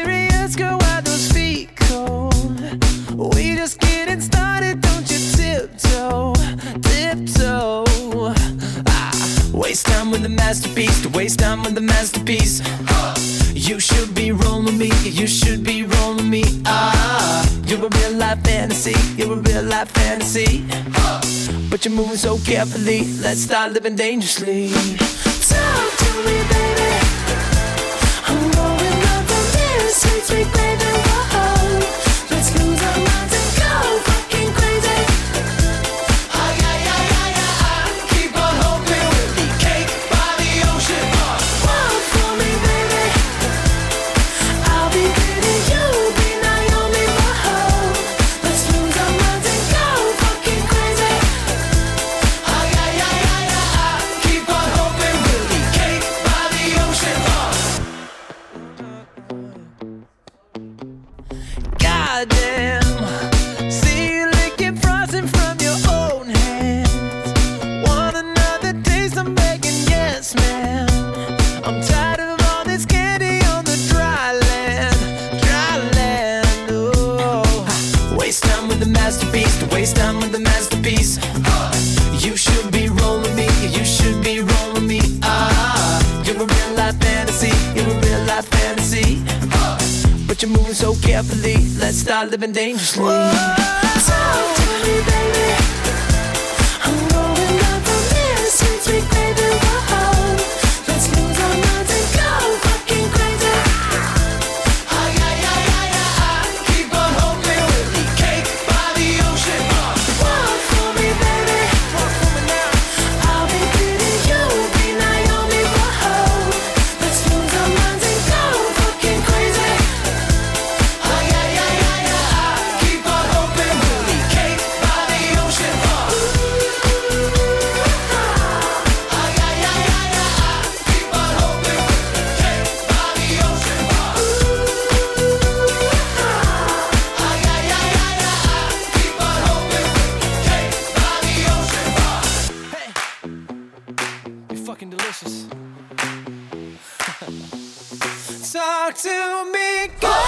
serious, girl, why those feet cold? We just getting started, don't you tiptoe, tiptoe. Waste time with the masterpiece, to waste time with the masterpiece. You should be rolling me, you should be rolling me. You're a real life fantasy, you're a real life fantasy. But you're moving so carefully, let's start living dangerously. Talk to me, baby. I'm going up from this sweet, sweet baby. Whoa, let's lose our minds and go fucking crazy. Keep on hoping we'll be cake by the ocean. Walk for me, baby. I'll be pretty, you'll be Naomi. Whoa, let's lose our minds and go fucking crazy. Keep on hoping we'll be cake by the ocean. Goddamn, see you licking frosting from your own hands. Want another taste? I'm begging, yes, ma'am. I'm tired of all this candy on the dry land, dry land. Oh, waste time with the masterpiece, to waste time with the masterpiece. You should be rolling me, you should be rolling me. You're a real life fantasy, you're a real life fantasy. But you're moving so carefully, let's start living dangerously. Talk to me, baby. I'm going up from this sweet, sweet baby. Whoa, let's lose our minds and go fucking crazy. Keep on hoping we'll be cake by the ocean. Walk for me, baby. Walk for me now. I'll be pretty, you'll be Naomi. Whoa, let's lose our minds and go fucking crazy. Keep on hoping we'll be cake by the ocean. Keep on hoping we'll be cake by the ocean. Keep on hoping we'll be cake by the ocean. Hey, you're fucking delicious. Talk to me, girl.